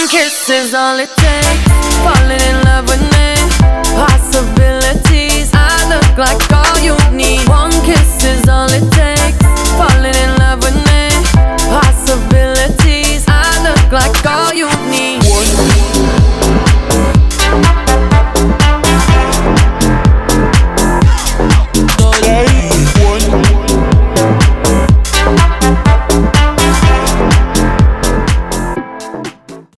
kiss is all it takes. Falling in love with me. Possibilities. I look like